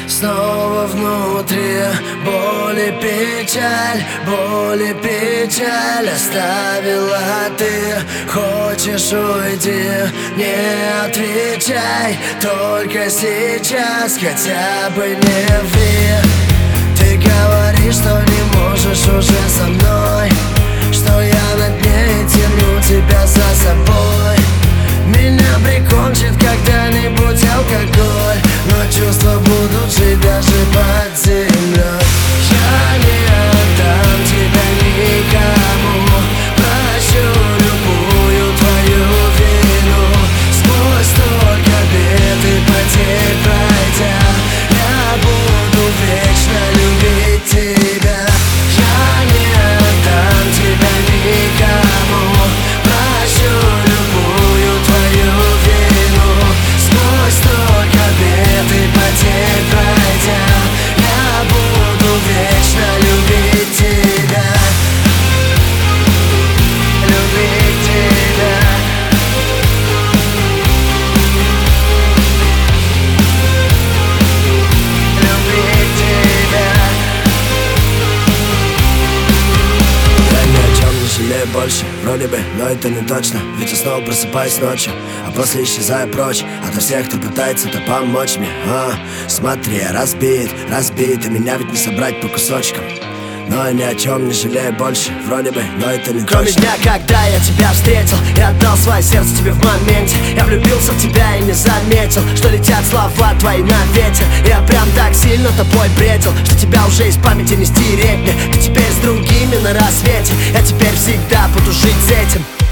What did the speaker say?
Снова внутри боль и печаль оставила ты. Хочешь уйти, не отвечай, только сейчас хотя бы не ври. Ты говоришь, что не можешь уже со мной, что я над ней тяну тебя за собой. Меня прикончит когда-нибудь алкоголь, но чувства будут жить даже под землей. Я не отдам тебя никому, прощу любую твою вину. Сквозь столько бед и потерь пройдя, я буду вечно любить тебя. Я не отдам тебя никому, прощу любую твою вину. Сквозь столько бед и потерь пройдя, я буду вечно любить тебя. Любить тебя. Любить тебя. Я ни о чем не жалею больше, вроде бы, но это не точно. Ведь я снова просыпаюсь ночью, а после исчезаю прочь ото всех, кто пытается-то помочь мне. Смотри, я разбит, и меня ведь не собрать по кусочкам. Но я ни о чем не жалею больше, вроде бы, но это не Кроме точно. дня, когда я тебя встретил, я отдал свое сердце тебе в моменте. Я влюбился в тебя и не заметил, что летят слова твои на ветер. Я прям так сильно тобой бредил, что тебя уже из памяти не стереть мне. Ты теперь с другими на рассвете, я теперь всегда буду жить с этим.